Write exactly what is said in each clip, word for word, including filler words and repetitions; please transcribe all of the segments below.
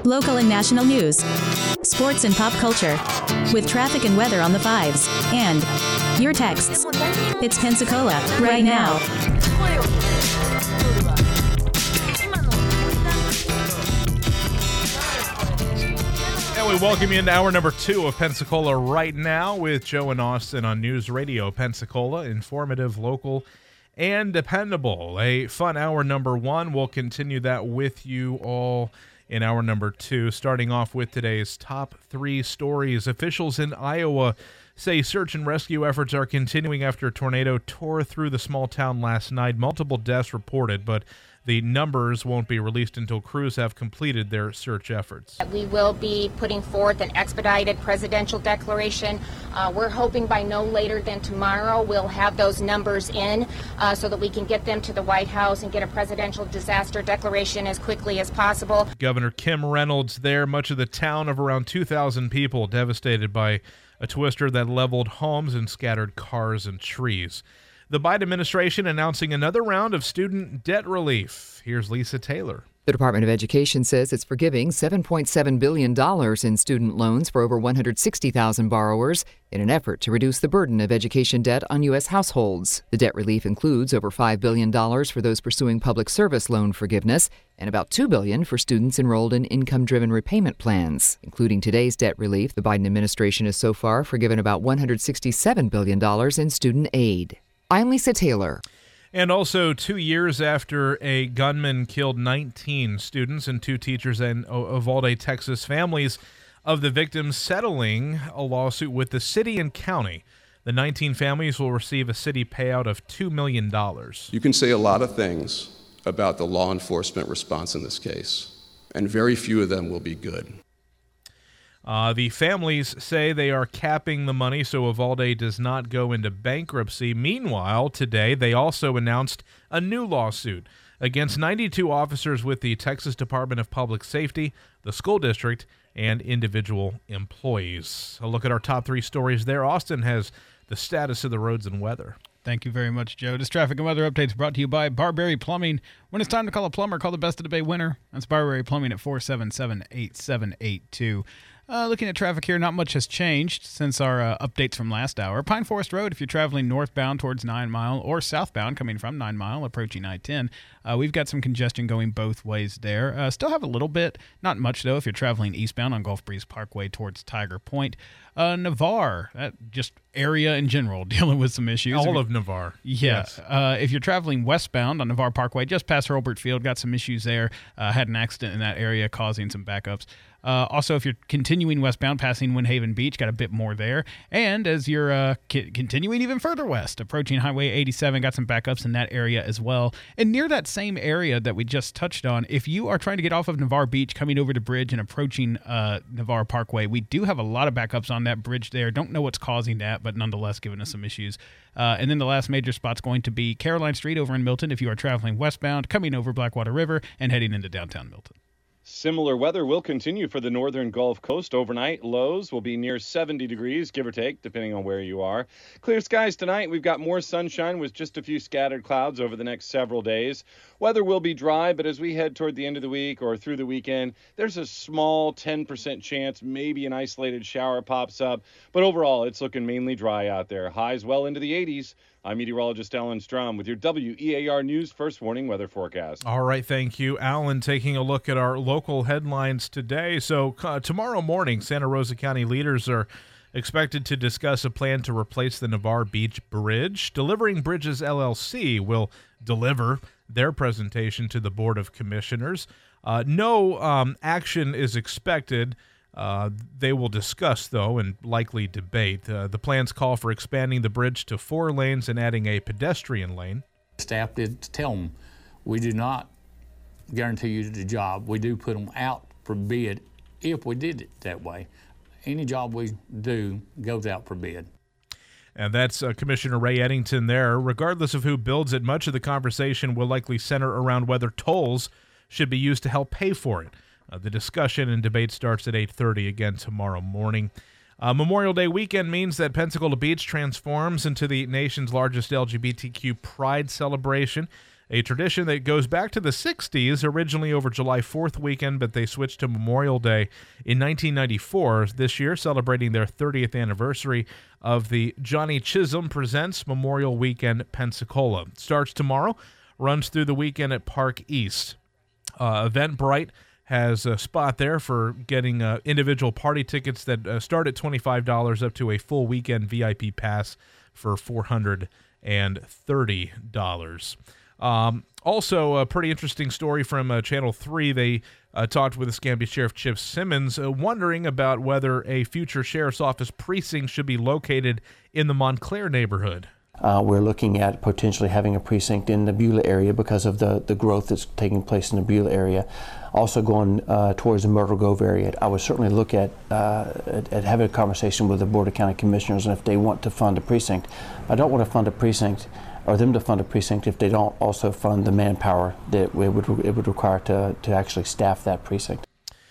Local and national news. Sports and pop culture. With traffic and weather on the fives. And your texts. It's Pensacola, right now. And we welcome you into hour number two of Pensacola Right Now with Joe and Austin on News Radio Pensacola. Informative, local, and dependable. A fun hour number one. We'll continue that with you all in hour number two. Starting off with today's top three stories. Officials in Iowa say search and rescue efforts are continuing after a tornado tore through the small town last night. Multiple deaths reported, but the numbers won't be released until crews have completed their search efforts. We will be putting forth an expedited presidential declaration. Uh, we're hoping by no later than tomorrow we'll have those numbers in uh, so that we can get them to the White House and get a presidential disaster declaration as quickly as possible. Governor Kim Reynolds there. Much of the town of around two thousand people devastated by a twister that leveled homes and scattered cars and trees. The Biden administration announcing another round of student debt relief. Here's Lisa Taylor. The Department of Education says it's forgiving seven point seven billion dollars in student loans for over one hundred sixty thousand borrowers in an effort to reduce the burden of education debt on U S households. The debt relief includes over five billion dollars for those pursuing public service loan forgiveness and about two billion dollars for students enrolled in income-driven repayment plans. Including today's debt relief, the Biden administration has so far forgiven about one hundred sixty-seven billion dollars in student aid. I'm Lisa Taylor. And also, two years after a gunman killed nineteen students and two teachers in Uvalde, Texas, families of the victims settling a lawsuit with the city and county. The nineteen families will receive a city payout of two million dollars. You can say a lot of things about the law enforcement response in this case, and very few of them will be good. Uh, the families say they are capping the money so Uvalde does not go into bankruptcy. Meanwhile, today they also announced a new lawsuit against ninety-two officers with the Texas Department of Public Safety, the school district, and individual employees. A look at our top three stories there. Austin has the status of the roads and weather. Thank you very much, Joe. This traffic and weather updates brought to you by Barberry Plumbing. When it's time to call a plumber, call the Best of the Bay winner. That's Barberry Plumbing at four seven seven, eight seven eight two. Uh, looking at traffic here, not much has changed since our uh, updates from last hour. Pine Forest Road, if you're traveling northbound towards Nine Mile or southbound coming from Nine Mile, approaching I ten, uh, we've got some congestion going both ways there. Uh, still have a little bit, not much though, if you're traveling eastbound on Gulf Breeze Parkway towards Tiger Point. Uh, Navarre, that just area in general, dealing with some issues. All of Navarre. Yeah. Yes. Uh, if you're traveling westbound on Navarre Parkway, just past Hurlburt Field, got some issues there. Uh, had an accident in that area causing some backups. Uh, also, if you're continuing westbound, passing Windhaven Beach, got a bit more there. And as you're uh, c- continuing even further west, approaching Highway eighty-seven, got some backups in that area as well. And near that same area that we just touched on, if you are trying to get off of Navarre Beach, coming over the bridge and approaching uh, Navarre Parkway, we do have a lot of backups on that bridge there. Don't know what's causing that, but nonetheless giving us some issues. Uh, and then the last major spot's going to be Caroline Street over in Milton if you are traveling westbound, coming over Blackwater River, and heading into downtown Milton. Similar weather will continue for the northern Gulf Coast overnight. Lows will be near seventy degrees, give or take, depending on where you are. Clear skies tonight. We've got more sunshine with just a few scattered clouds over the next several days. Weather will be dry, but as we head toward the end of the week or through the weekend, there's a small ten percent chance maybe an isolated shower pops up. But overall, it's looking mainly dry out there. Highs well into the eighties. I'm meteorologist Alan Strom with your W E A R News First Warning Weather Forecast. All right, thank you, Alan. Taking a look at our local headlines today. So uh, tomorrow morning, Santa Rosa County leaders are expected to discuss a plan to replace the Navarre Beach Bridge. Delivering Bridges L L C will deliver their presentation to the Board of Commissioners. Uh, no um, action is expected. Uh, they will discuss, though, and likely debate. Uh, the plans call for expanding the bridge to four lanes and adding a pedestrian lane. Staff did tell them, we do not guarantee you the job. We do put them out for bid if we did it that way. Any job we do goes out for bid. And that's uh, Commissioner Ray Eddington there. Regardless of who builds it, much of the conversation will likely center around whether tolls should be used to help pay for it. Uh, the discussion and debate starts at eight thirty again tomorrow morning. Uh, Memorial Day weekend means that Pensacola Beach transforms into the nation's largest L G B T Q pride celebration. a tradition that goes back to the sixties, originally over July fourth weekend, but they switched to Memorial Day in nineteen ninety-four. This year, celebrating their thirtieth anniversary of the Johnny Chisholm Presents Memorial Weekend Pensacola. It starts tomorrow, runs through the weekend at Park East. Uh, Eventbrite has a spot there for getting uh, individual party tickets that uh, start at twenty-five dollars up to a full weekend V I P pass for four hundred thirty dollars. Um, also, a pretty interesting story from uh, Channel three. They uh, talked with Escambia Sheriff Chip Simmons, uh, wondering about whether a future sheriff's office precinct should be located in the Montclair neighborhood. Uh, we're looking at potentially having a precinct in the Beulah area because of the, the growth that's taking place in the Beulah area. Also going uh, towards the Myrtle Grove area. I would certainly look at, uh, at, at having a conversation with the Board of County Commissioners, and if they want to fund a precinct. I don't want to fund a precinct or them to fund a precinct if they don't also fund the manpower that it would, it would require to, to actually staff that precinct.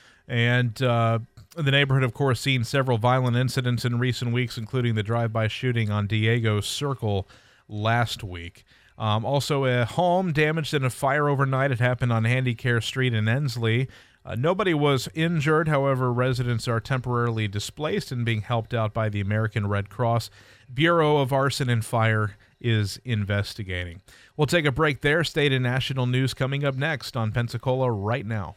And uh, the neighborhood, of course, seen several violent incidents in recent weeks, including the drive-by shooting on Diego Circle last week. Um, also, a home damaged in a fire overnight. It happened on Handicare Street in Ensley. Uh, nobody was injured. However, residents are temporarily displaced and being helped out by the American Red Cross. Bureau of Arson and Fire is investigating. We'll take a break there. State and national news coming up next on Pensacola Right Now.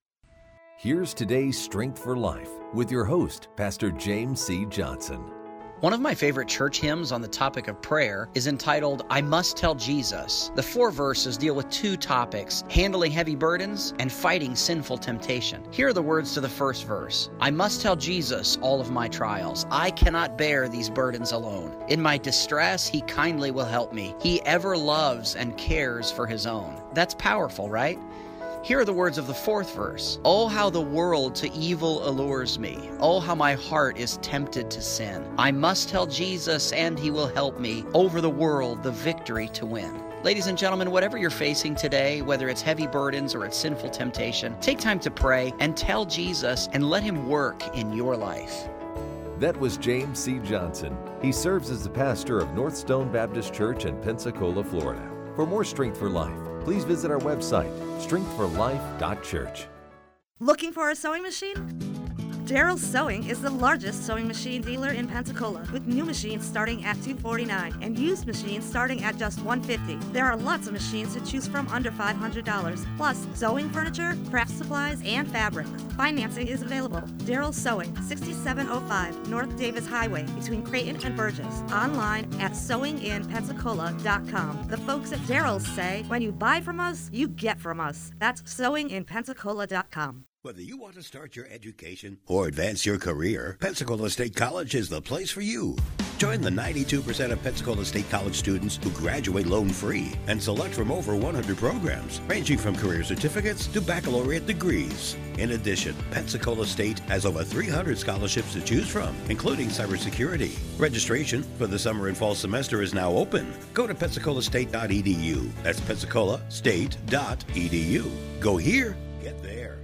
Here's today's Strength for Life with your host, Pastor James C. Johnson. One of my favorite church hymns on the topic of prayer is entitled, I Must Tell Jesus. The four verses deal with two topics, handling heavy burdens and fighting sinful temptation. Here are the words to the first verse. I must tell Jesus all of my trials. I cannot bear these burdens alone. In my distress, He kindly will help me. He ever loves and cares for His own. That's powerful, right? Here are the words of the fourth verse. Oh, how the world to evil allures me. Oh, how my heart is tempted to sin. I must tell Jesus and He will help me. Over the world, the victory to win. Ladies and gentlemen, whatever you're facing today, whether it's heavy burdens or it's sinful temptation, take time to pray and tell Jesus and let Him work in your life. That was James C. Johnson. He serves as the pastor of North Stone Baptist Church in Pensacola, Florida. For more Strength for Life, please visit our website, strength for life dot church. Looking for a sewing machine? Daryl's Sewing is the largest sewing machine dealer in Pensacola, with new machines starting at two hundred forty-nine dollars and used machines starting at just one hundred fifty dollars. There are lots of machines to choose from under five hundred dollars, plus sewing furniture, craft supplies, and fabrics. Financing is available. Daryl's Sewing, sixty-seven oh five North Davis Highway, between Creighton and Burgess. Online at sewing in pensacola dot com. The folks at Daryl's say, when you buy from us, you get from us. That's sewing in pensacola dot com. Whether you want to start your education or advance your career, Pensacola State College is the place for you. Join the ninety-two percent of Pensacola State College students who graduate loan-free and select from over one hundred programs, ranging from career certificates to baccalaureate degrees. In addition, Pensacola State has over three hundred scholarships to choose from, including cybersecurity. Registration for the summer and fall semester is now open. Go to pensacola state dot e d u. That's pensacola state dot e d u. Go here, get there.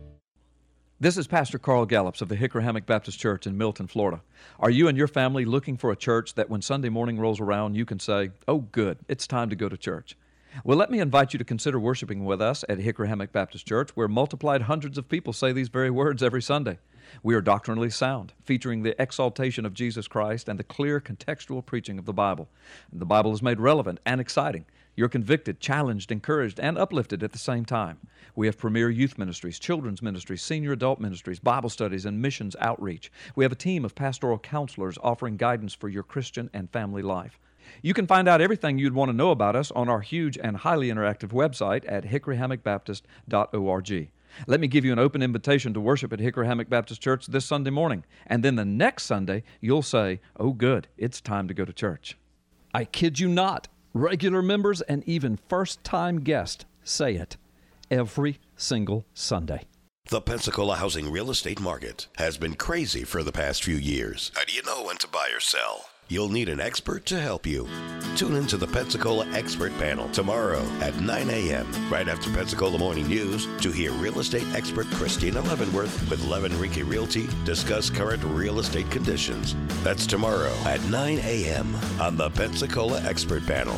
This is Pastor Carl Gallups of the Hickory Hammock Baptist Church in Milton, Florida. Are you and your family looking for a church that when Sunday morning rolls around, you can say, oh, good, it's time to go to church? Well, let me invite you to consider worshiping with us at Hickory Hammock Baptist Church, where multiplied hundreds of people say these very words every Sunday. We are doctrinally sound, featuring the exaltation of Jesus Christ and the clear contextual preaching of the Bible. The Bible is made relevant and exciting. You're convicted, challenged, encouraged, and uplifted at the same time. We have premier youth ministries, children's ministries, senior adult ministries, Bible studies, and missions outreach. We have a team of pastoral counselors offering guidance for your Christian and family life. You can find out everything you'd want to know about us on our huge and highly interactive website at hickory hammock baptist dot org. Let me give you an open invitation to worship at Hickory Hammock Baptist Church this Sunday morning, and then the next Sunday you'll say, oh good, it's time to go to church. I kid you not. Regular members and even first-time guests say it every single Sunday. The Pensacola housing real estate market has been crazy for the past few years. How do you know when to buy or sell? You'll need an expert to help you. Tune into the Pensacola Expert Panel tomorrow at nine a.m. right after Pensacola Morning News to hear real estate expert Christina Leavenworth with Levin Rinke Realty discuss current real estate conditions. That's tomorrow at nine a.m. on the Pensacola Expert Panel.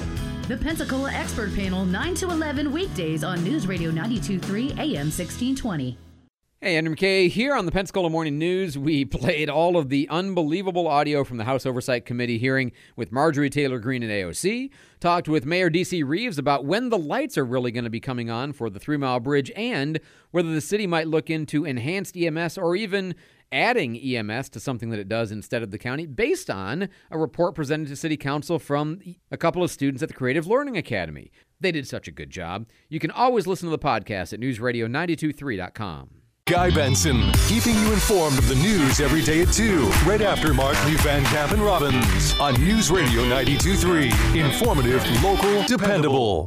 The Pensacola Expert Panel, nine to eleven weekdays on News Radio ninety-two point three A M sixteen twenty. Hey, Andrew McKay here on the Pensacola Morning News. We played all of the unbelievable audio from the House Oversight Committee hearing with Marjorie Taylor Greene at A O C, talked with Mayor D C Reeves about when the lights are really going to be coming on for the Three Mile Bridge and whether the city might look into enhanced E M S or even adding E M S to something that it does instead of the county, based on a report presented to City Council from a couple of students at the Creative Learning Academy. They did such a good job. You can always listen to the podcast at news radio nine two three dot com. Guy Benson, keeping you informed of the news every day at two, right after Mark Lee Van Camp and Robbins on News Radio ninety-two point three. Informative, local, dependable.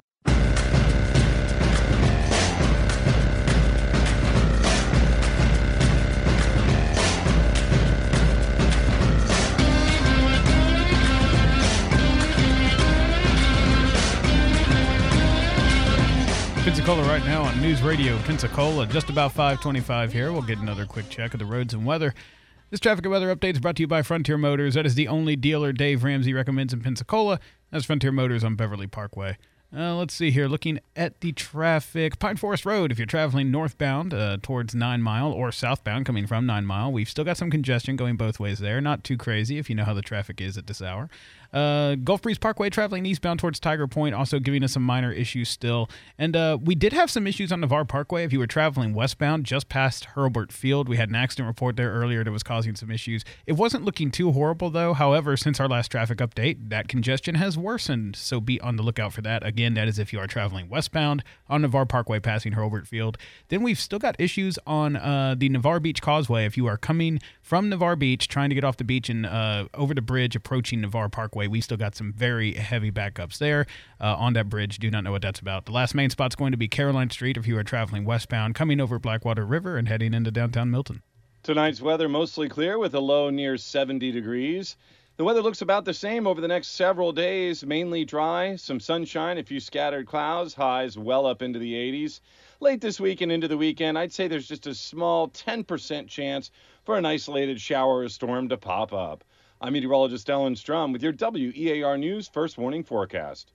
Pensacola right now on News Radio Pensacola, just about five twenty-five here. We'll get another quick check of the roads and weather. This traffic and weather update is brought to you by Frontier Motors. That is the only dealer Dave Ramsey recommends in Pensacola. That's Frontier Motors on Beverly Parkway. Uh, let's see here. Looking at the traffic. Pine Forest Road, if you're traveling northbound uh, towards Nine Mile or southbound coming from Nine Mile, we've still got some congestion going both ways there. Not too crazy if you know how the traffic is at this hour. Uh, Gulf Breeze Parkway traveling eastbound towards Tiger Point, also giving us some minor issues still. And uh, we did have some issues on Navarre Parkway. If you were traveling westbound just past Hurlburt Field, we had an accident report there earlier that was causing some issues. It wasn't looking too horrible, though. However, since our last traffic update, that congestion has worsened, so be on the lookout for that. Again, that is if you are traveling westbound on Navarre Parkway passing Hurlburt Field. Then we've still got issues on uh, the Navarre Beach Causeway. If you are coming from Navarre Beach, trying to get off the beach and uh, over the bridge approaching Navarre Parkway, we still got some very heavy backups there uh, on that bridge. Do not know what that's about. The last main spot's going to be Caroline Street if you are traveling westbound, coming over Blackwater River and heading into downtown Milton. Tonight's weather mostly clear with a low near seventy degrees. The weather looks about the same over the next several days, mainly dry, some sunshine, a few scattered clouds, highs well up into the eighties. Late this week and into the weekend, I'd say there's just a small ten percent chance for an isolated shower or storm to pop up. I'm meteorologist Ellen Strum with your W E A R News First Warning Forecast.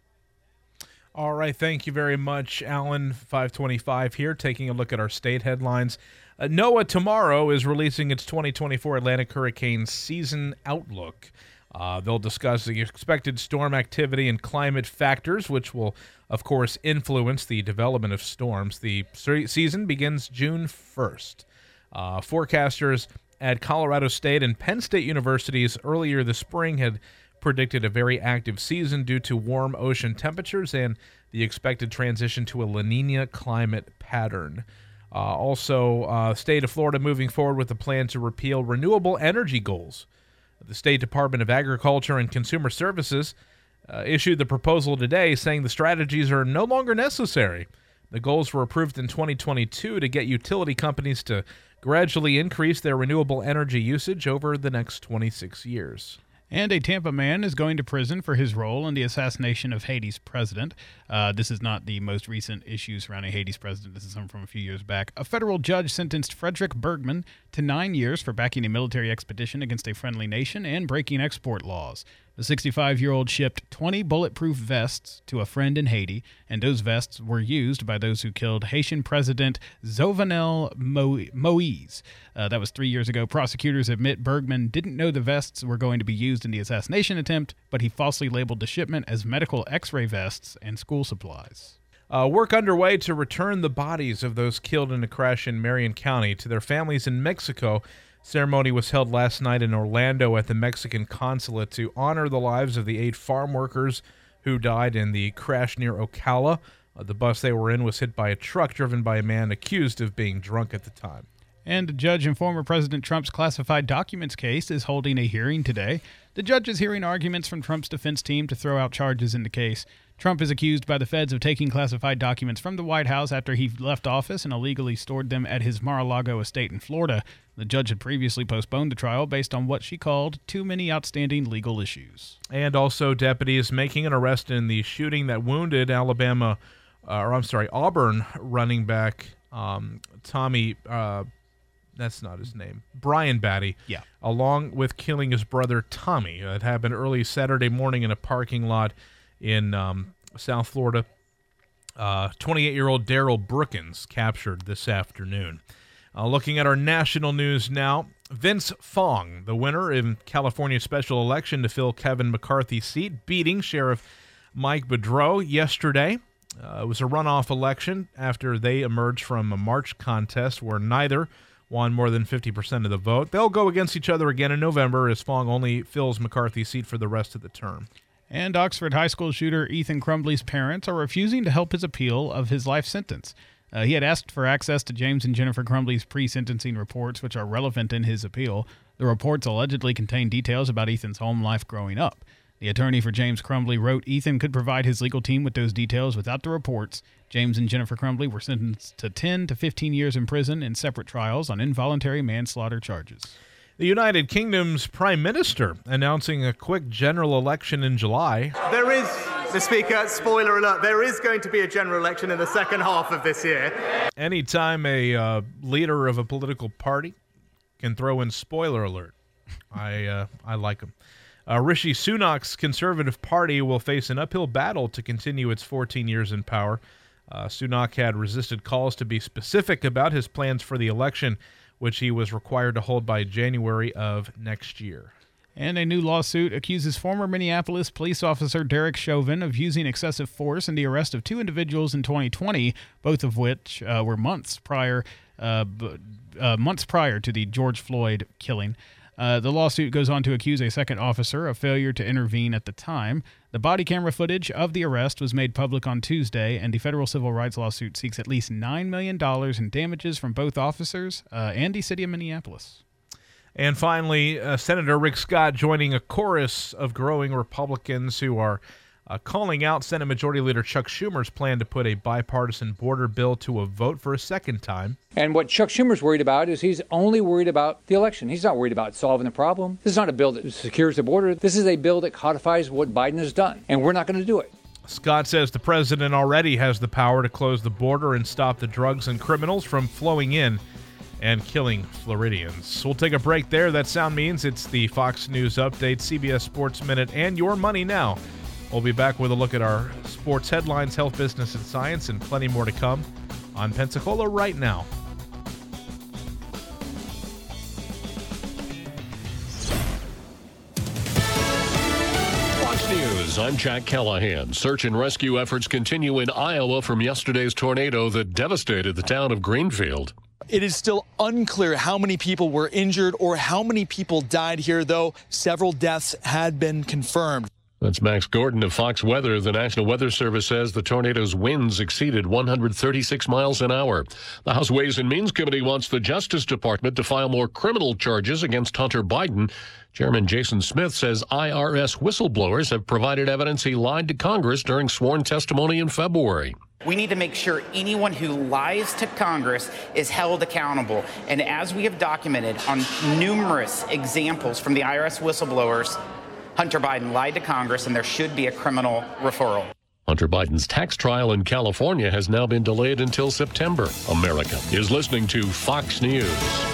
All right, thank you very much, Alan. five twenty-five here, taking a look at our state headlines. Uh, NOAA tomorrow is releasing its twenty twenty-four Atlantic Hurricane Season Outlook. Uh, they'll discuss the expected storm activity and climate factors, which will, of course, influence the development of storms. The se- season begins June first. Uh, forecasters at Colorado State and Penn State Universities earlier this spring had predicted a very active season due to warm ocean temperatures and the expected transition to a La Nina climate pattern. Uh, also, uh, state of Florida moving forward with a plan to repeal renewable energy goals. The State Department of Agriculture and Consumer Services uh, issued the proposal today saying the strategies are no longer necessary. The goals were approved in twenty twenty-two to get utility companies to gradually increase their renewable energy usage over the next twenty-six years. And a Tampa man is going to prison for his role in the assassination of Haiti's president. Uh, this is not the most recent issue surrounding Haiti's president. This is something from a few years back. A federal judge sentenced Frederick Bergman to nine years for backing a military expedition against a friendly nation and breaking export laws. The sixty-five-year-old shipped twenty bulletproof vests to a friend in Haiti, and those vests were used by those who killed Haitian President Jovenel Moïse. Uh, that was three years ago. Prosecutors admit Bergman didn't know the vests were going to be used in the assassination attempt, but he falsely labeled the shipment as medical x-ray vests and school supplies. Uh, work underway to return the bodies of those killed in a crash in Marion County to their families in Mexico. Ceremony was held last night in Orlando at the Mexican consulate to honor the lives of the eight farm workers who died in the crash near Ocala. Uh, the bus they were in was hit by a truck driven by a man accused of being drunk at the time. And a judge in former President Trump's classified documents case is holding a hearing today. The judge is hearing arguments from Trump's defense team to throw out charges in the case. Trump is accused by the feds of taking classified documents from the White House after he left office and illegally stored them at his Mar-a-Lago estate in Florida. The judge had previously postponed the trial based on what she called too many outstanding legal issues. And also deputies making an arrest in the shooting that wounded Alabama, uh, or I'm sorry, Auburn running back um, Tommy, uh, that's not his name, Brian Batty, yeah. along with killing his brother Tommy. It happened early Saturday morning in a parking lot in um, South Florida. Uh, twenty-eight-year-old Daryl Brookins captured this afternoon. Uh, looking at our national news now, Vince Fong, the winner in California's special election to fill Kevin McCarthy's seat, beating Sheriff Mike Boudreau yesterday. Uh, it was a runoff election after they emerged from a March contest where neither won more than fifty percent of the vote. They'll go against each other again in November as Fong only fills McCarthy's seat for the rest of the term. And Oxford High School shooter Ethan Crumbley's parents are refusing to help his appeal of his life sentence. Uh, he had asked for access to James and Jennifer Crumbley's pre-sentencing reports, which are relevant in his appeal. The reports allegedly contain details about Ethan's home life growing up. The attorney for James Crumbley wrote Ethan could provide his legal team with those details without the reports. James and Jennifer Crumbley were sentenced to ten to fifteen years in prison in separate trials on involuntary manslaughter charges. The United Kingdom's Prime Minister announcing a quick general election in July. There is, Mister Speaker, spoiler alert, there is going to be a general election in the second half of this year. Anytime a uh, leader of a political party can throw in spoiler alert, I uh, I like him. Uh, Rishi Sunak's Conservative Party will face an uphill battle to continue its fourteen years in power. Uh, Sunak had resisted calls to be specific about his plans for the election, which he was required to hold by January of next year. And a new lawsuit accuses former Minneapolis police officer Derek Chauvin of using excessive force in the arrest of two individuals in twenty twenty, both of which uh, were months prior, uh, b- uh, months prior to the George Floyd killing. Uh, the lawsuit goes on to accuse a second officer of failure to intervene at the time. The body camera footage of the arrest was made public on Tuesday, and the federal civil rights lawsuit seeks at least nine million dollars in damages from both officers uh, and the city of Minneapolis. And finally, uh, Senator Rick Scott joining a chorus of growing Republicans who are uh, calling out Senate Majority Leader Chuck Schumer's plan to put a bipartisan border bill to a vote for a second time. And what Chuck Schumer's worried about is he's only worried about the election. He's not worried about solving the problem. This is not a bill that secures the border. This is a bill that codifies what Biden has done, and we're not going to do it. Scott says the president already has the power to close the border and stop the drugs and criminals from flowing in and killing Floridians. We'll take a break there. That sound means it's the Fox News Update, C B S Sports Minute, and Your Money Now. We'll be back with a look at our sports headlines, health, business, and science, and plenty more to come on Pensacola Right Now. Fox News, I'm Jack Callahan. Search and rescue efforts continue in Iowa from yesterday's tornado that devastated the town of Greenfield. It is still unclear how many people were injured or how many people died here, though several deaths had been confirmed. That's Max Gordon of Fox Weather. The National Weather Service says the tornado's winds exceeded one hundred thirty-six miles an hour. The House Ways and Means Committee wants the Justice Department to file more criminal charges against Hunter Biden. Chairman Jason Smith says I R S whistleblowers have provided evidence he lied to Congress during sworn testimony in February. We need to make sure anyone who lies to Congress is held accountable. And as we have documented on numerous examples from the I R S whistleblowers, Hunter Biden lied to Congress, and there should be a criminal referral. Hunter Biden's tax trial in California has now been delayed until September. America is listening to Fox News.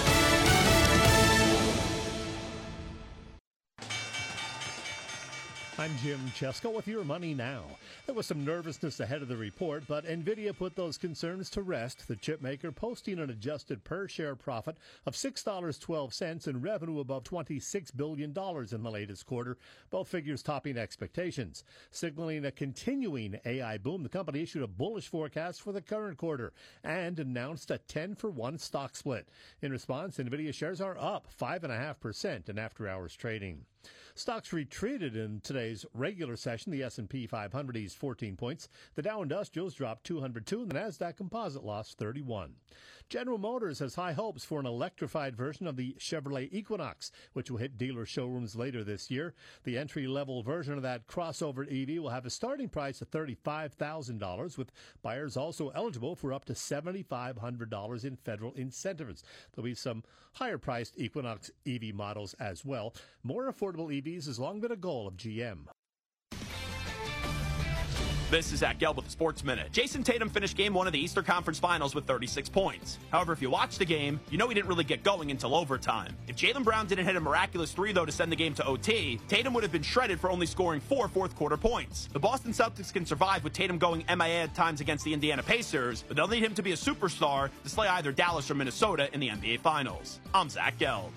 I'm Jim Chesko with Your Money Now. There was some nervousness ahead of the report, but NVIDIA put those concerns to rest. The chipmaker posting an adjusted per-share profit of six dollars and twelve cents and revenue above twenty-six billion dollars in the latest quarter, both figures topping expectations. Signaling a continuing A I boom, the company issued a bullish forecast for the current quarter and announced a ten for one stock split. In response, NVIDIA shares are up five point five percent in after-hours trading. Stocks retreated in today's regular session. The S and P five hundred eased fourteen points. The Dow Industrials dropped two hundred two, and the Nasdaq Composite lost thirty-one. General Motors has high hopes for an electrified version of the Chevrolet Equinox, which will hit dealer showrooms later this year. The entry-level version of that crossover E V will have a starting price of thirty-five thousand dollars, with buyers also eligible for up to seven thousand five hundred dollars in federal incentives. There'll be some higher-priced Equinox E V models as well. More affordable E Vs has long been a goal of G M. This is Zach Gelb with the Sports Minute. Jason Tatum finished game one of the Eastern Conference Finals with thirty-six points. However, if you watch the game, you know he didn't really get going until overtime. If Jaylen Brown didn't hit a miraculous three, though, to send the game to O T, Tatum would have been shredded for only scoring four fourth-quarter points. The Boston Celtics can survive with Tatum going M I A at times against the Indiana Pacers, but they'll need him to be a superstar to slay either Dallas or Minnesota in the N B A Finals. I'm Zach Gelb.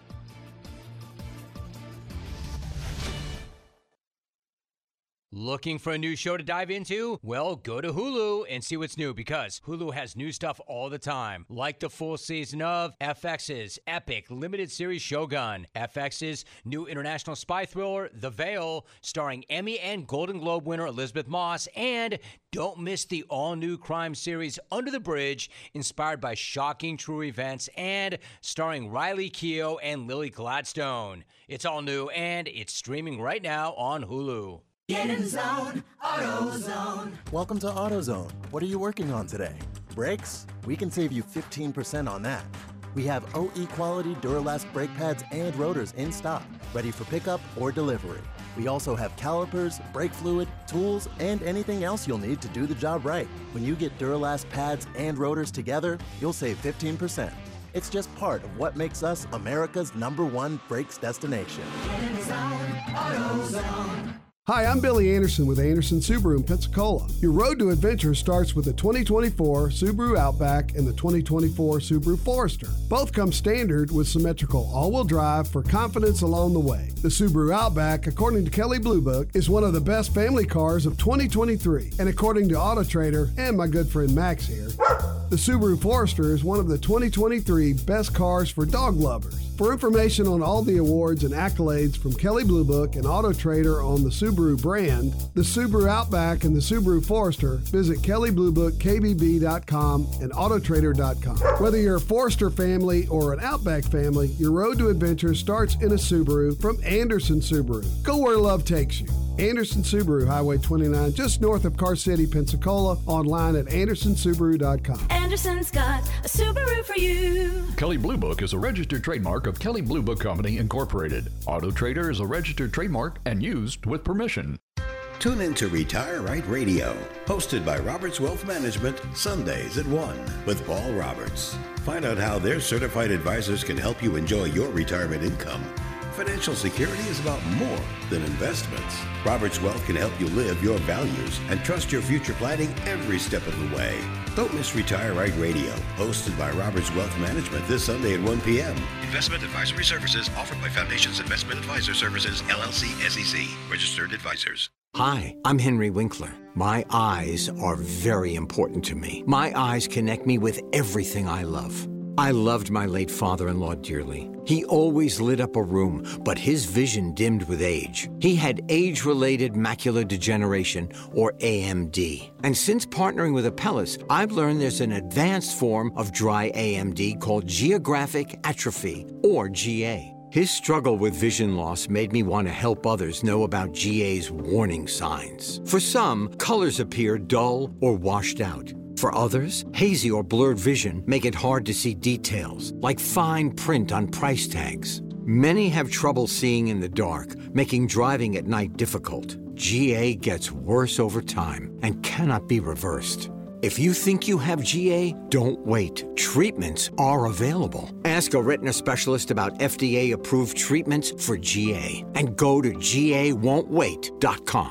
Looking for a new show to dive into? Well, go to Hulu and see what's new, because Hulu has new stuff all the time, like the full season of F X's epic limited series Shogun, F X's new international spy thriller The Veil, starring Emmy and Golden Globe winner Elizabeth Moss, and don't miss the all-new crime series Under the Bridge, inspired by shocking true events and starring Riley Keough and Lily Gladstone. It's all new, and it's streaming right now on Hulu. Get in the zone, AutoZone. Welcome to AutoZone. What are you working on today? Brakes? We can save you fifteen percent on that. We have O E quality Duralast brake pads and rotors in stock, ready for pickup or delivery. We also have calipers, brake fluid, tools, and anything else you'll need to do the job right. When you get Duralast pads and rotors together, you'll save fifteen percent. It's just part of what makes us America's number one brakes destination. Get in the zone, AutoZone. Hi, I'm Billy Anderson with Anderson Subaru in Pensacola. Your road to adventure starts with the twenty twenty-four Subaru Outback and the twenty twenty-four Subaru Forester. Both come standard with symmetrical all-wheel drive for confidence along the way. The Subaru Outback, according to Kelley Blue Book, is one of the best family cars of twenty twenty-three. And according to Auto Trader and my good friend Max here, the Subaru Forester is one of the twenty twenty-three best cars for dog lovers. For information on all the awards and accolades from Kelley Blue Book and Auto Trader on the Subaru brand, the Subaru Outback, and the Subaru Forester, visit Kelley Blue Book K B B dot com and Auto Trader dot com. Whether you're a Forester family or an Outback family, your road to adventure starts in a Subaru from Anderson Subaru. Go where love takes you. Anderson Subaru, Highway twenty-nine, just north of Car City, Pensacola, online at anderson subaru dot com. Anderson's got a Subaru for you. Kelley Blue Book is a registered trademark of Kelley Blue Book Company, Incorporated. Auto Trader is a registered trademark and used with permission. Tune in to Retire Right Radio, hosted by Roberts Wealth Management, Sundays at one with Paul Roberts. Find out how their certified advisors can help you enjoy your retirement income. Financial security is about more than investments. Roberts Wealth can help you live your values and trust your future planning every step of the way. Don't miss Retire Right Radio, hosted by Roberts Wealth Management this Sunday at one p.m. Investment advisory services offered by Foundations Investment Advisor Services, L L C, S E C, registered advisors. Hi, I'm Henry Winkler. My eyes are very important to me. My eyes connect me with everything I love. I loved my late father-in-law dearly. He always lit up a room, but his vision dimmed with age. He had age-related macular degeneration, or A M D. And since partnering with Apellis, I've learned there's an advanced form of dry A M D called geographic atrophy, or G A. His struggle with vision loss made me want to help others know about G A's warning signs. For some, colors appear dull or washed out. For others, hazy or blurred vision make it hard to see details, like fine print on price tags. Many have trouble seeing in the dark, making driving at night difficult. G A gets worse over time and cannot be reversed. If you think you have G A, don't wait. Treatments are available. Ask a retina specialist about F D A-approved treatments for G A and go to G A won't wait dot com.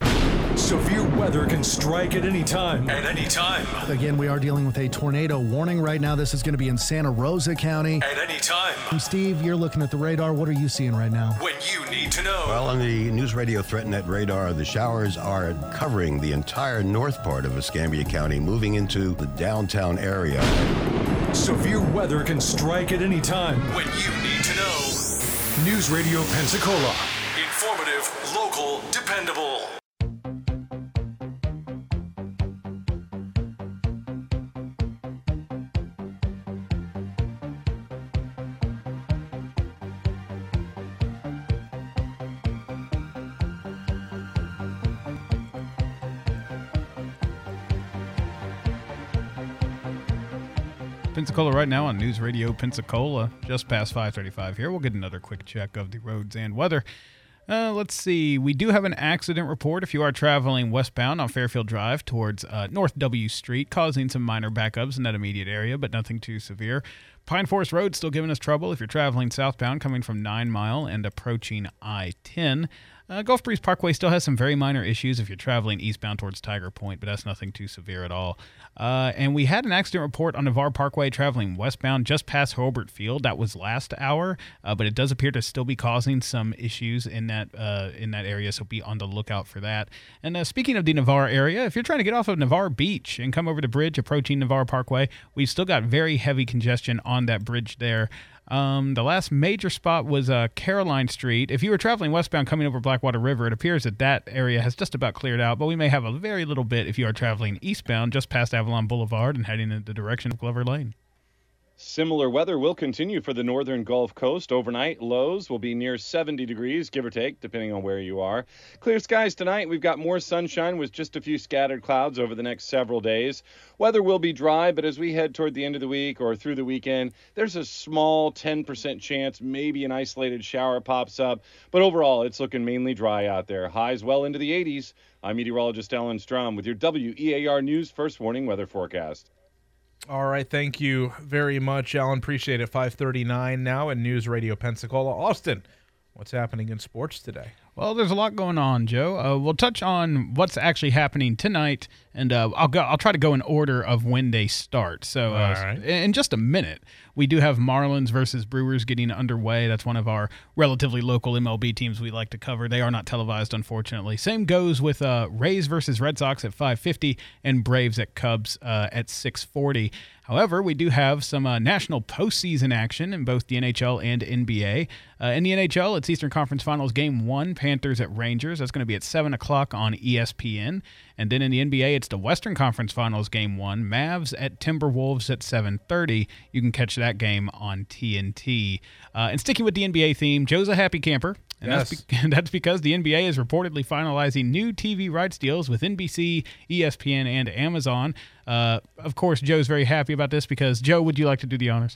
Severe weather can strike at any time. At any time. Again, we are dealing with a tornado warning right now. This is going to be in Santa Rosa County. At any time. And Steve, you're looking at the radar. What are you seeing right now? When you need to know. Well, on the News Radio ThreatNet radar, the showers are covering the entire north part of Escambia County, moving into the downtown area. Severe weather can strike at any time. When you need to know. News Radio Pensacola. Informative, local, dependable. Pensacola right now on News Radio Pensacola, just past five thirty-five here. We'll get another quick check of the roads and weather. Uh, let's see. We do have an accident report if you are traveling westbound on Fairfield Drive towards uh, North W Street, causing some minor backups in that immediate area, but nothing too severe. Pine Forest Road still giving us trouble if you're traveling southbound coming from Nine Mile and approaching I ten. Uh, Gulf Breeze Parkway still has some very minor issues if you're traveling eastbound towards Tiger Point, but that's nothing too severe at all. Uh, and we had an accident report on Navarre Parkway traveling westbound just past Hurlburt Field. That was last hour, uh, but it does appear to still be causing some issues in that uh, in that area, so be on the lookout for that. And uh, speaking of the Navarre area, if you're trying to get off of Navarre Beach and come over the bridge approaching Navarre Parkway, we've still got very heavy congestion on that bridge there. Um, the last major spot was uh, Caroline Street. If you were traveling westbound coming over Blackwater River, it appears that that area has just about cleared out, but we may have a very little bit if you are traveling eastbound just past Avalon Boulevard and heading in the direction of Glover Lane. Similar weather will continue for the northern Gulf Coast. Overnight, lows will be near seventy degrees, give or take, depending on where you are. Clear skies tonight. We've got more sunshine with just a few scattered clouds over the next several days. Weather will be dry, but as we head toward the end of the week or through the weekend, there's a small ten percent chance maybe an isolated shower pops up. But overall, it's looking mainly dry out there. Highs well into the eighties. I'm meteorologist Alan Strom with your W E A R News First Warning Weather Forecast. All right, thank you very much, Alan. Appreciate it. five thirty-nine now in News Radio Pensacola. Austin, what's happening in sports today? Well, there's a lot going on, Joe. Uh, we'll touch on what's actually happening tonight, and uh, I'll go. I'll try to go in order of when they start. So, uh, All right. in just a minute, we do have Marlins versus Brewers getting underway. That's one of our relatively local M L B teams we like to cover. They are not televised, unfortunately. Same goes with uh, Rays versus Red Sox at five fifty and Braves at Cubs uh, at six forty. However, we do have some uh, national postseason action in both the N H L and N B A. Uh, in the N H L, it's Eastern Conference Finals Game one, Panthers at Rangers. That's going to be at seven o'clock on E S P N. And then in the N B A, it's the Western Conference Finals Game one, Mavs at Timberwolves at seven thirty. You can catch that game on T N T. Uh, and sticking with the N B A theme, Joe's a happy camper. And Yes. that's, be- that's because the N B A is reportedly finalizing new T V rights deals with N B C, E S P N, and Amazon. Uh, of course, Joe's very happy about this because, Joe, would you like to do the honors?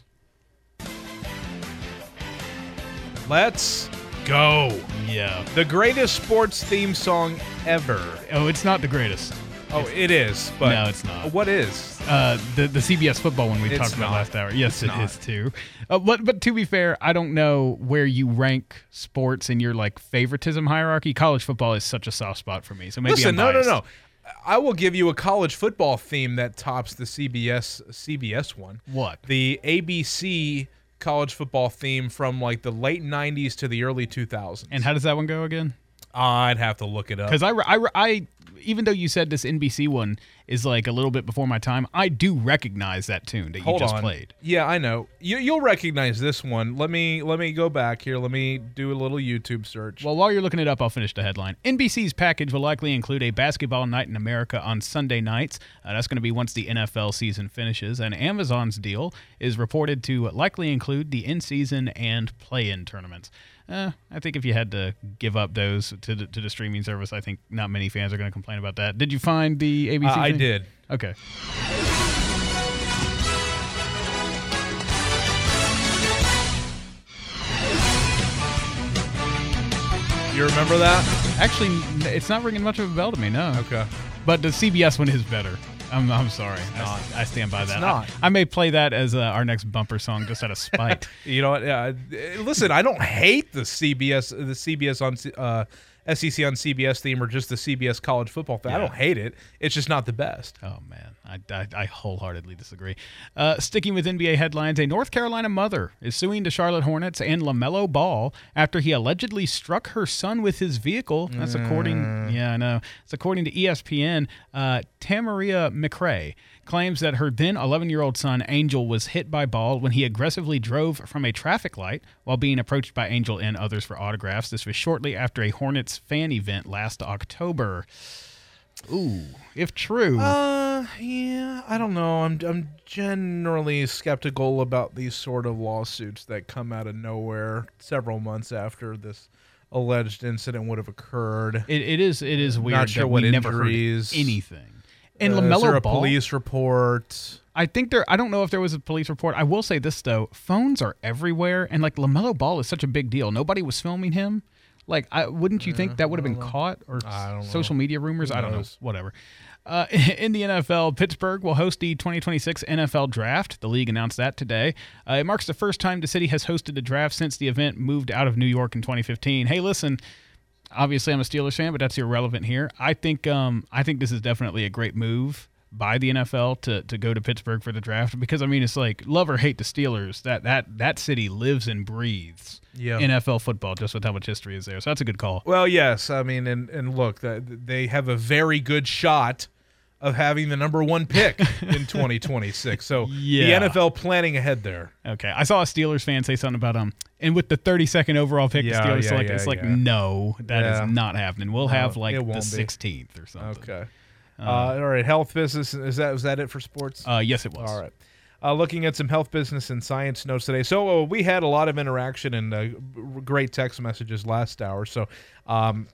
Let's go. Yeah. The greatest sports theme song ever. Oh, it's not the greatest. Oh, It's- it is, but no, it's not. What is? Uh, the the C B S football one we It's talked about not. last hour. Yes, It's it not. is too. Uh, but but to be fair, I don't know where you rank sports in your like favoritism hierarchy. College football is such a soft spot for me. So maybe Listen, I'm no, no, biased. no. I will give you a college football theme that tops the C B S C B S one. What? The A B C college football theme from like the late nineties to the early two thousands. And how does that one go again? I'd have to look it up. Because I, I, I, even though you said this N B C one is like a little bit before my time, I do recognize that tune that Hold you just on. played. Yeah, I know. You, you'll recognize this one. Let me let me go back here. Let me do a little YouTube search. Well, while you're looking it up, I'll finish the headline. N B C's package will likely include a basketball night in America on Sunday nights. Uh, that's going to be once the N F L season finishes. And Amazon's deal is reported to likely include the in-season and play-in tournaments. Uh, I think if you had to give up those to the, to the streaming service, I think not many fans are going to complain about that. Did you find the A B C Uh, I thing? did. Okay. You remember that? Actually, it's not ringing much of a bell to me, no. Okay. But the C B S one is better. I'm, I'm sorry. I, I stand by It's that. not. I, I may play that as uh, our next bumper song just out of spite. You know what? Yeah. Listen, I don't hate the C B S, the C B S on uh, S E C on C B S theme, or just the C B S college football thing. I Yeah. don't hate it. It's just not the best. Oh, man. I, I, I wholeheartedly disagree. Uh, sticking with N B A headlines, a North Carolina mother is suing the Charlotte Hornets and LaMelo Ball after he allegedly struck her son with his vehicle. That's according, yeah, I know. It's according to E S P N. Uh, Tamaria McRae claims that her then eleven-year-old son, Angel, was hit by Ball when he aggressively drove from a traffic light while being approached by Angel and others for autographs. This was shortly after a Hornets fan event last October. Ooh, if true. Uh, yeah, I don't know. I'm I'm generally skeptical about these sort of lawsuits that come out of nowhere several months after this alleged incident would have occurred. It, it is it is weird. Not sure that what we never heard injuries. anything. And Uh, LaMelo is there a Ball, police report? I think there. I don't know if there was a police report. I will say this though: phones are everywhere, and like LaMelo Ball is such a big deal. Nobody was filming him. Like, I, wouldn't you Yeah, think that would have I been don't know. caught or I don't know. social media rumors? Who I don't know. knows? Whatever. Uh, in the N F L, Pittsburgh will host the twenty twenty-six N F L Draft. The league announced that today. Uh, it marks the first time the city has hosted a draft since the event moved out of New York in twenty fifteen. Hey, listen, obviously I'm a Steelers fan, but that's irrelevant here. I think um, I think this is definitely a great move by the N F L to to go to Pittsburgh for the draft because, I mean, it's like love or hate the Steelers. That that that city lives and breathes Yeah. N F L football just with how much history is there. So that's a good call. Well, yes. I mean, and, and look, that they have a very good shot of having the number one pick in twenty twenty-six. So Yeah. the N F L planning ahead there. Okay, I saw a Steelers fan say something about um, and with the thirty-second overall pick, Yeah, the Steelers yeah, selected. yeah, It's like, yeah. no, that is Yeah. not happening. We'll No, have like it the won't be. sixteenth or something. Okay. Uh, Uh, all right, health business. Is that was that it for sports? Uh, yes, it was. All right. Uh, looking at some health business and science notes today. So uh, we had a lot of interaction and uh, great text messages last hour. So um,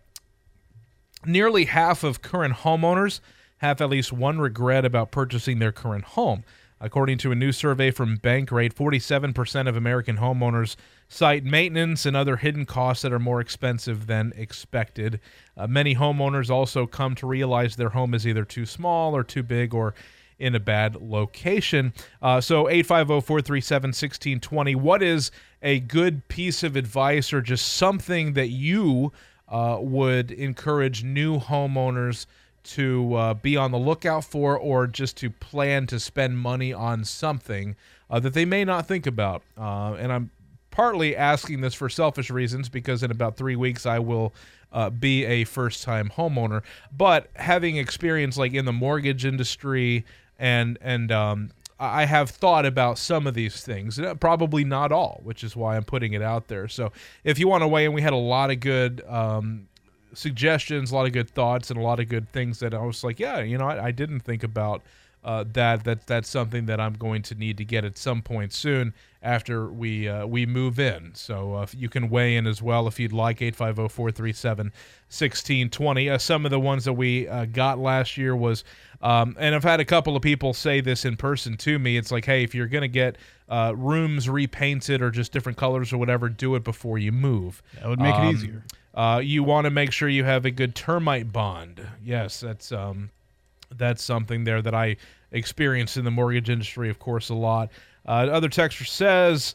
nearly half of current homeowners have at least one regret about purchasing their current home. According to a new survey from Bankrate, forty-seven percent of American homeowners cite maintenance and other hidden costs that are more expensive than expected. Uh, many homeowners also come to realize their home is either too small or too big or in a bad location. Uh, so eight five zero, four three seven, one six two zero. What is a good piece of advice or just something that you uh, would encourage new homeowners to uh, be on the lookout for, or just to plan to spend money on something uh, that they may not think about? Uh, and I'm partly asking this for selfish reasons because in about three weeks I will uh, be a first-time homeowner. But having experience like in the mortgage industry and and um, I have thought about some of these things, probably not all, which is why I'm putting it out there. So if you want to weigh in, we had a lot of good um, suggestions, a lot of good thoughts, and a lot of good things that I was like, yeah, you know, I, I didn't think about uh, that. That that's something that I'm going to need to get at some point soon after we uh, we move in. So uh, you can weigh in as well if you'd like. eight five zero, four three seven, one six two zero. Uh, some of the ones that we uh, got last year was, um, and I've had a couple of people say this in person to me. It's like, hey, if you're going to get uh, rooms repainted or just different colors or whatever, do it before you move. That would make Um, it easier. Uh, you want to make sure you have a good termite bond. Yes, that's um, that's something there that I experienced in the mortgage industry, of course, a lot. Uh, other texter says,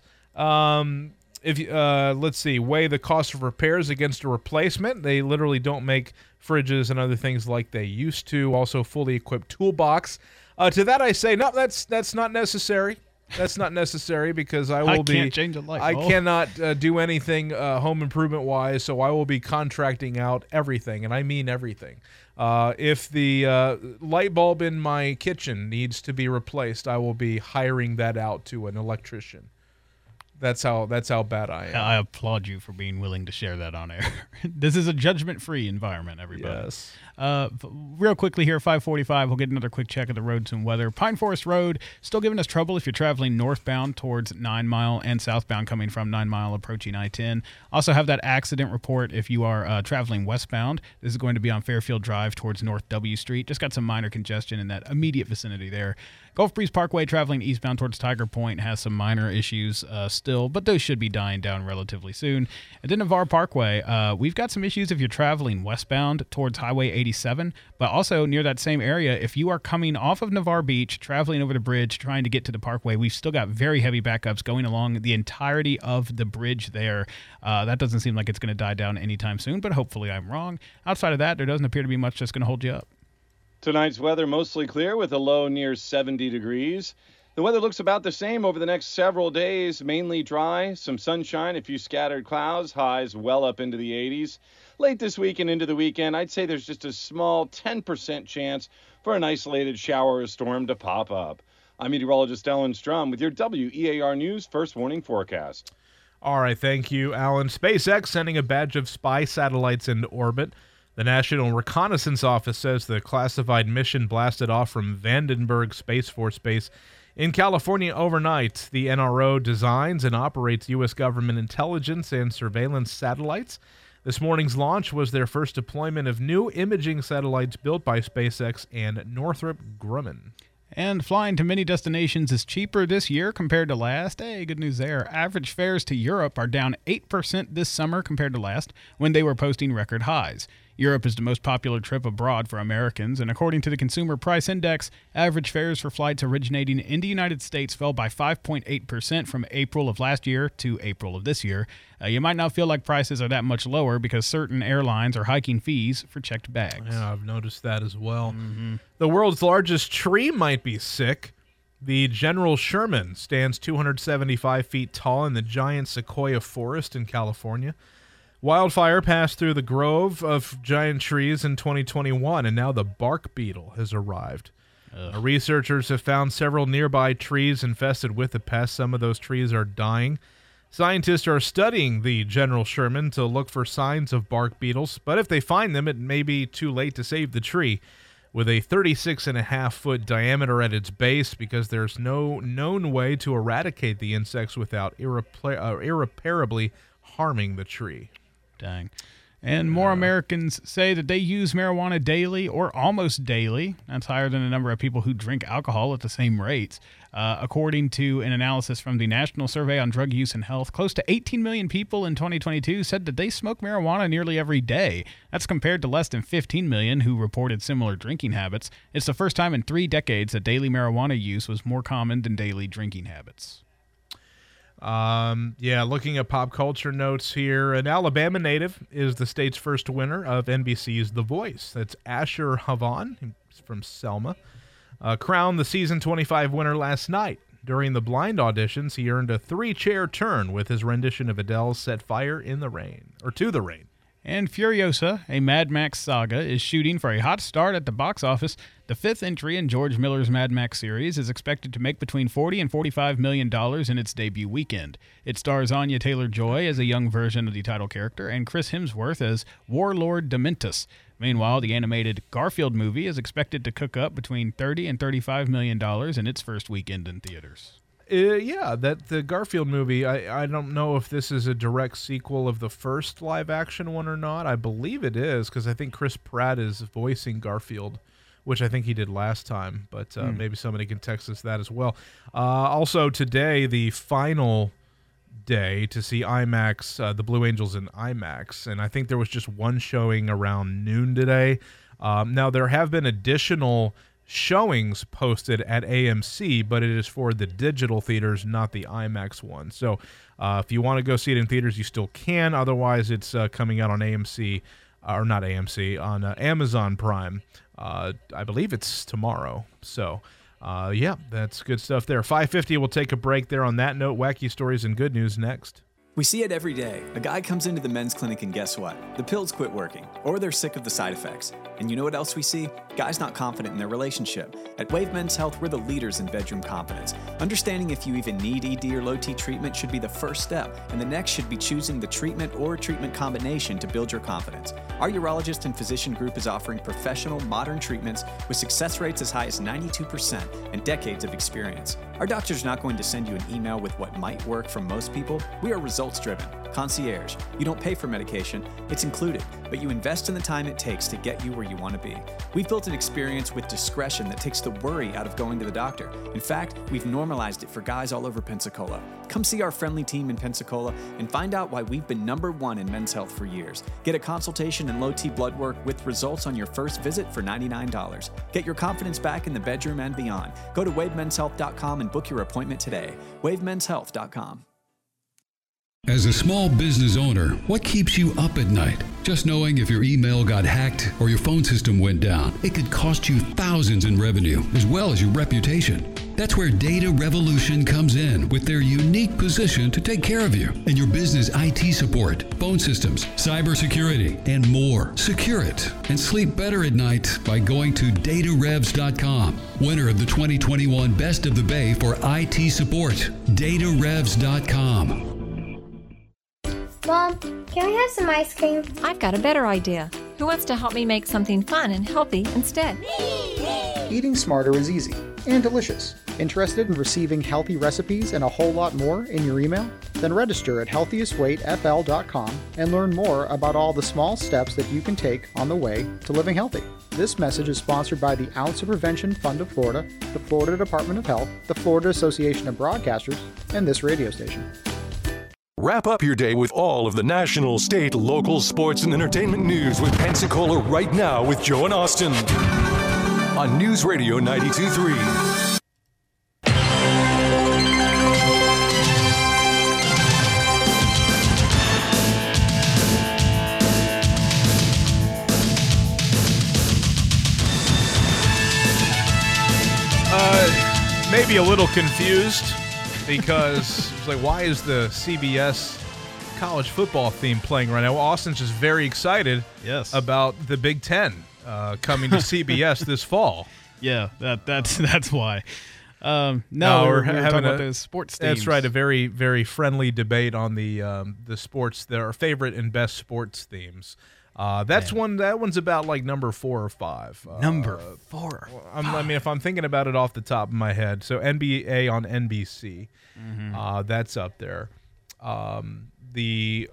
um, if you, uh, let's see, weigh the cost of repairs against a replacement. They literally don't make fridges and other things like they used to. Also, fully equipped toolbox. Uh, to that, I say, no, that's that's not necessary. That's not necessary because I will I be. can't change a light I bulb. cannot uh, do anything uh, home improvement wise, so I will be contracting out everything, and I mean everything. Uh, if the uh, light bulb in my kitchen needs to be replaced, I will be hiring that out to an electrician. That's how that's how bad I am. I applaud you for being willing to share that on air. This is a judgment-free environment, everybody. Yes. Uh, f- real quickly here, five forty-five, we'll get another quick check of the roads and weather. Pine Forest Road still giving us trouble if you're traveling northbound towards Nine Mile and southbound coming from Nine Mile approaching I ten. Also have that accident report if you are uh, traveling westbound. This is going to be on Fairfield Drive towards North W Street. Just got some minor congestion in that immediate vicinity there. Gulf Breeze Parkway traveling eastbound towards Tiger Point has some minor issues uh, still, but those should be dying down relatively soon. And then Navarre Parkway, uh, we've got some issues if you're traveling westbound towards Highway eighty-seven, but also near that same area, if you are coming off of Navarre Beach, traveling over the bridge, trying to get to the parkway, we've still got very heavy backups going along the entirety of the bridge there. Uh, that doesn't seem like it's going to die down anytime soon, but hopefully I'm wrong. Outside of that, there doesn't appear to be much that's going to hold you up. Tonight's weather mostly clear with a low near seventy degrees. The weather looks about the same over the next several days, mainly dry, some sunshine, a few scattered clouds, highs well up into the eighties. Late this week and into the weekend, I'd say there's just a small ten percent chance for an isolated shower or storm to pop up. I'm meteorologist Alan Strum with your W E A R News First Warning Forecast. All right, thank you, Alan. SpaceX sending a batch of spy satellites into orbit. The National Reconnaissance Office says the classified mission blasted off from Vandenberg Space Force Base in California overnight. The N R O designs and operates U S government intelligence and surveillance satellites. This morning's launch was their first deployment of new imaging satellites built by SpaceX and Northrop Grumman. And flying to many destinations is cheaper this year compared to last. Hey, good news there. Average fares to Europe are down eight percent this summer compared to last, when they were posting record highs. Europe is the most popular trip abroad for Americans, and according to the Consumer Price Index, average fares for flights originating in the United States fell by five point eight percent from April of last year to April of this year. Uh, you might not feel like prices are that much lower because certain airlines are hiking fees for checked bags. Yeah, I've noticed that as well. Mm-hmm. The world's largest tree might be sick. The General Sherman stands two hundred seventy-five feet tall in the giant sequoia forest in California. Wildfire passed through the grove of giant trees in twenty twenty-one, and now the bark beetle has arrived. Uh, researchers have found several nearby trees infested with the pest. Some of those trees are dying. Scientists are studying the General Sherman to look for signs of bark beetles, but if they find them, it may be too late to save the tree. With a thirty-six and a half foot diameter at its base, because there's no known way to eradicate the insects without irrepa- uh, irreparably harming the tree. Dang. And more Americans say that they use marijuana daily or almost daily. That's higher than the number of people who drink alcohol at the same rates. Uh, according to an analysis from the National Survey on Drug Use and Health, close to eighteen million people in twenty twenty-two said that they smoke marijuana nearly every day. That's compared to less than fifteen million who reported similar drinking habits. It's the first time in three decades that daily marijuana use was more common than daily drinking habits. Um, yeah, looking at pop culture notes here, an Alabama native is the state's first winner of N B C's The Voice. That's Asher Havon. He's from Selma. Uh, crowned the season twenty-five winner last night. During the blind auditions, he earned a three-chair turn with his rendition of Adele's Set Fire in the Rain, or To the Rain. And Furiosa, a Mad Max saga, is shooting for a hot start at the box office. The fifth entry in George Miller's Mad Max series is expected to make between forty and forty-five million dollars in its debut weekend. It stars Anya Taylor-Joy as a young version of the title character and Chris Hemsworth as Warlord Dementus. Meanwhile, the animated Garfield movie is expected to cook up between thirty and thirty-five million dollars in its first weekend in theaters. Uh, yeah, that the Garfield movie, I, I don't know if this is a direct sequel of the first live-action one or not. I believe it is, because I think Chris Pratt is voicing Garfield, which I think he did last time, but uh, mm. maybe somebody can text us that as well. Uh, also, today, the final day to see IMAX, uh, the Blue Angels in IMAX, and I think there was just one showing around noon today. Um, now, there have been additional showings posted at A M C, but it is for the digital theaters, not the IMAX one. So uh, if you want to go see it in theaters, you still can. Otherwise, it's uh, coming out on A M C, or not A M C, on uh, Amazon Prime. Uh, I believe it's tomorrow. So uh, yeah, that's good stuff there. five fifty, we'll take a break there on that note. Wacky stories and good news next. We see it every day. A guy comes into the men's clinic and guess what? The pills quit working, or they're sick of the side effects. And you know what else we see? Guys not confident in their relationship. At Wave Men's Health, we're the leaders in bedroom confidence. Understanding if you even need E D or low T treatment should be the first step, and the next should be choosing the treatment or treatment combination to build your confidence. Our urologist and physician group is offering professional, modern treatments with success rates as high as ninety-two percent and decades of experience. Our doctor's not going to send you an email with what might work for most people. We are results-driven. Concierge. You don't pay for medication, it's included, but you invest in the time it takes to get you where you want to be. We've built an experience with discretion that takes the worry out of going to the doctor. In fact, we've normalized it for guys all over Pensacola. Come see our friendly team in Pensacola and find out why we've been number one in men's health for years. Get a consultation and low T blood work with results on your first visit for ninety-nine dollars. Get your confidence back in the bedroom and beyond. Go to wave men's health dot com and book your appointment today. wave men's health dot com. As a small business owner, what keeps you up at night? Just knowing if your email got hacked or your phone system went down, it could cost you thousands in revenue as well as your reputation. That's where Data Revolution comes in with their unique position to take care of you and your business I T support, phone systems, cybersecurity, and more. Secure it and sleep better at night by going to data revs dot com. Winner of the twenty twenty-one Best of the Bay for I T support, data revs dot com. Mom, can we have some ice cream? I've got a better idea. Who wants to help me make something fun and healthy instead? Me, me. eating smarter is easy and delicious. Interested in receiving healthy recipes and a whole lot more in your email? Then register at healthiest weight f l dot com and learn more about all the small steps that you can take on the way to living healthy. This message is sponsored by the Ounce of Prevention Fund of Florida, the Florida Department of Health, the Florida Association of Broadcasters, and this radio station. Wrap up your day with all of the national, state, local, sports, and entertainment news with Pensacola Right Now with Joe and Austin on News Radio ninety-two point three. Uh, maybe a little confused because it's like, why is the C B S college football theme playing right now? Well, Austin's just very excited yes. about the Big Ten uh, coming to C B S this fall. Yeah, that that's that's why. Um, no, no, we're, we're, we're having talking a, about those sports themes. That's right, a very very friendly debate on the um, the sports, their favorite and best sports themes. Uh, that's Man. one. That one's about like number four or five. Number uh, four. I'm, I mean, if I'm thinking about it off the top of my head, so N B A on N B C, mm-hmm. uh, that's up there. Um, the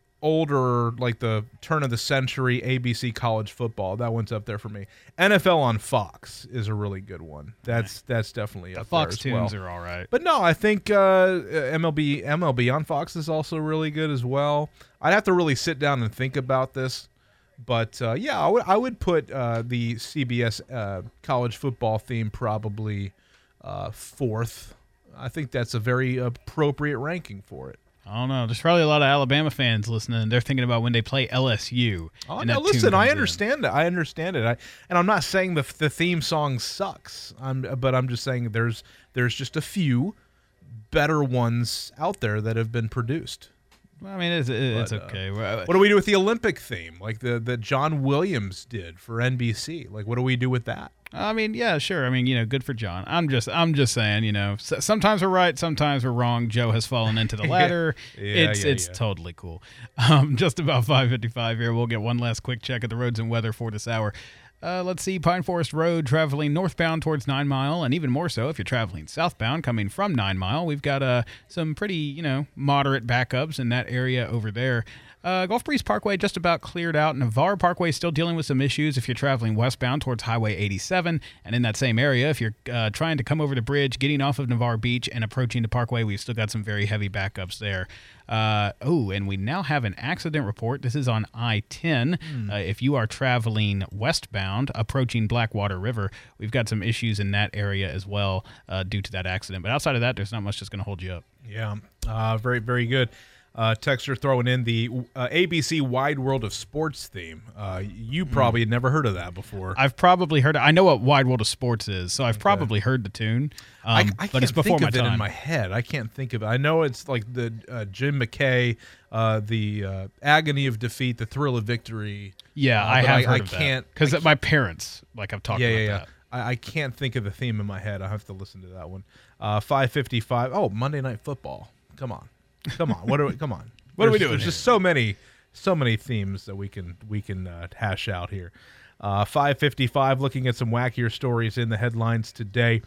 older, like the turn of the century A B C college football, that one's up there for me. N F L on Fox is a really good one. That's that's definitely the up Fox there as tunes well. are all right. But no, I think uh, M L B M L B on Fox is also really good as well. I'd have to really sit down and think about this. But, uh, yeah, I would I would put uh, the C B S uh, college football theme probably uh, fourth. I think that's a very appropriate ranking for it. I don't know. There's probably a lot of Alabama fans listening. They're thinking about when they play L S U. Oh, no, listen, I understand in. it. I understand it. I, and I'm not saying the the theme song sucks. I'm, but I'm just saying there's there's just a few better ones out there that have been produced. I mean, it's, it's but, okay. Uh, what do we do with the Olympic theme, like the that John Williams did for N B C? Like, what do we do with that? I mean, yeah, sure. I mean, you know, good for John. I'm just, I'm just saying, you know, sometimes we're right, sometimes we're wrong. Joe has fallen into the latter. yeah, it's, yeah, it's yeah. totally cool. Um, just about five fifty-five here. We'll get one last quick check at the roads and weather for this hour. Uh, let's see, Pine Forest Road traveling northbound towards Nine Mile, and even more so if you're traveling southbound coming from Nine Mile. We've got uh, some pretty, you know, moderate backups in that area over there. Uh, Gulf Breeze Parkway just about cleared out. Navarre Parkway still dealing with some issues if you're traveling westbound towards Highway eighty-seven. And in that same area, if you're uh, trying to come over the bridge, getting off of Navarre Beach and approaching the Parkway, we've still got some very heavy backups there. Uh, oh, and we now have an accident report. This is on I ten. Mm. Uh, if you are traveling westbound, approaching Blackwater River, we've got some issues in that area as well uh, due to that accident. But outside of that, there's not much that's going to hold you up. Yeah, uh, very, very good. Uh, Texter throwing in the uh, A B C Wide World of Sports theme. Uh, you probably mm. had never heard of that before. I've probably heard it. I know what Wide World of Sports is, so I've okay. probably heard the tune. Um, I, I but can't it's before think my of time. it in my head. I can't think of it. I know it's like the uh, Jim McKay, uh, the uh, agony of defeat, the thrill of victory. Yeah, uh, I have I, heard I of can't because my parents like I've talked yeah, about yeah, yeah. that. I, I can't think of the theme in my head. I have to listen to that one. Uh, five fifty-five. Oh, Monday Night Football. Come on, come on. What are we? Come on. What there's, are we doing? There's here? just so many, so many themes that we can we can uh, hash out here. Uh, five fifty-five. Looking at some wackier stories in the headlines today.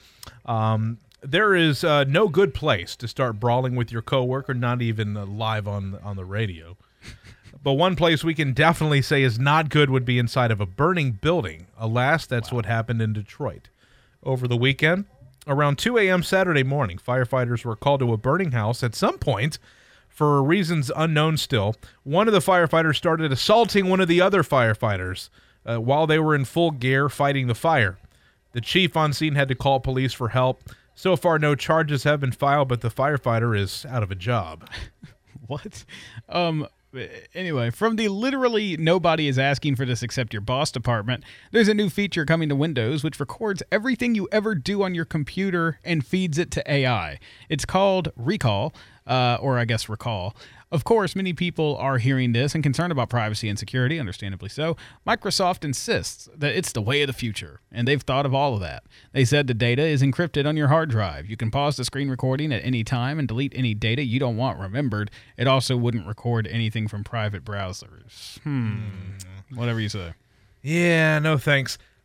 Um, there is uh, no good place to start brawling with your coworker, not even uh, live on on the radio. But one place we can definitely say is not good would be inside of a burning building. Alas, that's wow. what happened in Detroit over the weekend. Around two a.m. Saturday morning, firefighters were called to a burning house at some point. For reasons unknown still, one of the firefighters started assaulting one of the other firefighters uh, while they were in full gear fighting the fire. The chief on scene had to call police for help. So far, no charges have been filed, but the firefighter is out of a job. What? Um... Anyway, from the literally nobody is asking for this except your boss department, there's a new feature coming to Windows which records everything you ever do on your computer and feeds it to A I. It's called Recall, uh, or I guess Recall. Of course, many people are hearing this and concerned about privacy and security, understandably so. Microsoft insists that it's the way of the future, and they've thought of all of that. They said the data is encrypted on your hard drive. You can pause the screen recording at any time and delete any data you don't want remembered. It also wouldn't record anything from private browsers. Hmm. Whatever you say. Yeah, no thanks.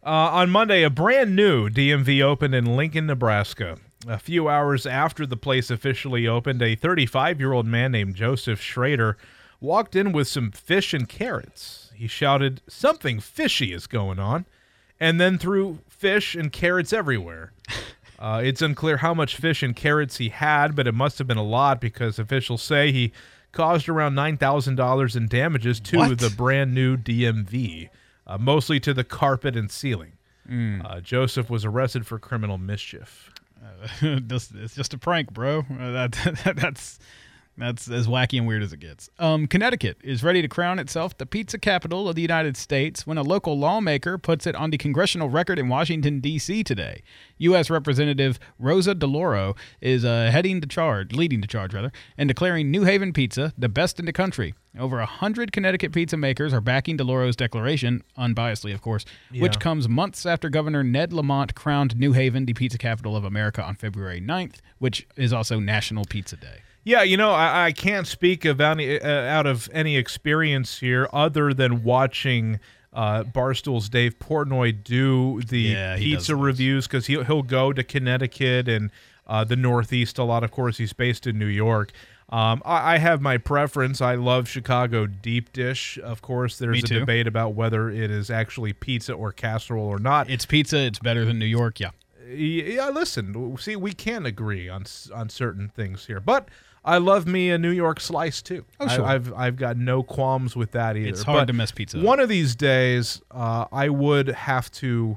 Uh, on Monday, a brand new D M V opened in Lincoln, Nebraska. A few hours after the place officially opened, a thirty-five-year-old man named Joseph Schrader walked in with some fish and carrots. He shouted, "Something fishy is going on," and then threw fish and carrots everywhere. Uh, it's unclear how much fish and carrots he had, but it must have been a lot because officials say he caused around nine thousand dollars in damages to What? the brand new D M V, uh, mostly to the carpet and ceiling. Mm. Uh, Joseph was arrested for criminal mischief. Uh, this, it's just a prank, bro. Uh, that, that that's that's as wacky and weird as it gets. Um, Connecticut is ready to crown itself the pizza capital of the United States when a local lawmaker puts it on the congressional record in Washington, D C today. U S Representative Rosa DeLauro is uh, heading the charge, leading the charge, rather, and declaring New Haven pizza the best in the country. Over a hundred Connecticut pizza makers are backing DeLauro's declaration, unbiasedly, of course, Yeah. which comes months after Governor Ned Lamont crowned New Haven the pizza capital of America on February ninth, which is also National Pizza Day. Yeah, you know, I, I can't speak of any, uh, out of any experience here other than watching uh, Barstool's Dave Portnoy do the Yeah, he does pizza reviews because he'll, he'll go to Connecticut and uh, the Northeast a lot. Of course, he's based in New York. Um, I, I have my preference. I love Chicago deep dish. Of course, there's Me a too. debate about whether it is actually pizza or casserole or not. It's pizza. It's better than New York, yeah. Yeah, listen, see, we can agree on on certain things here, but I love me a New York slice too. Oh, sure. I, I've I've got no qualms with that either. It's hard But to mess pizza up. One of these days, uh, I would have to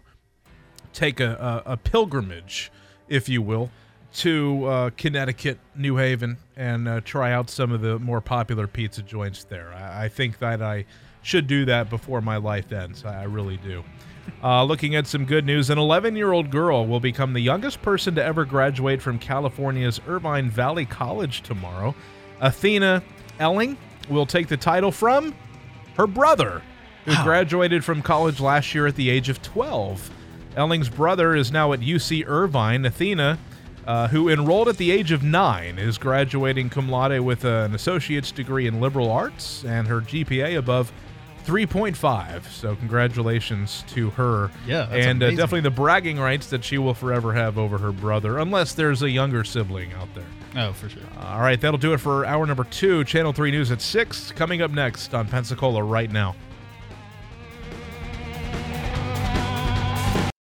take a, a, a pilgrimage, if you will, to uh, Connecticut, New Haven, and uh, try out some of the more popular pizza joints there. I, I think that I should do that before my life ends. I, I really do. Uh, looking at some good news, an eleven-year-old girl will become the youngest person to ever graduate from California's Irvine Valley College tomorrow. Athena Elling will take the title from her brother, who Wow. graduated from college last year at the age of twelve. Elling's brother is now at U C Irvine. Athena, uh, who enrolled at the age of nine, is graduating cum laude with an associate's degree in liberal arts and her G P A above three point five. So congratulations to her. Yeah, that's and uh, amazing. definitely the bragging rights that she will forever have over her brother, unless there's a younger sibling out there. Oh, for sure. All right, that'll do it for hour number two. Channel three News at six. Coming up next on Pensacola right now.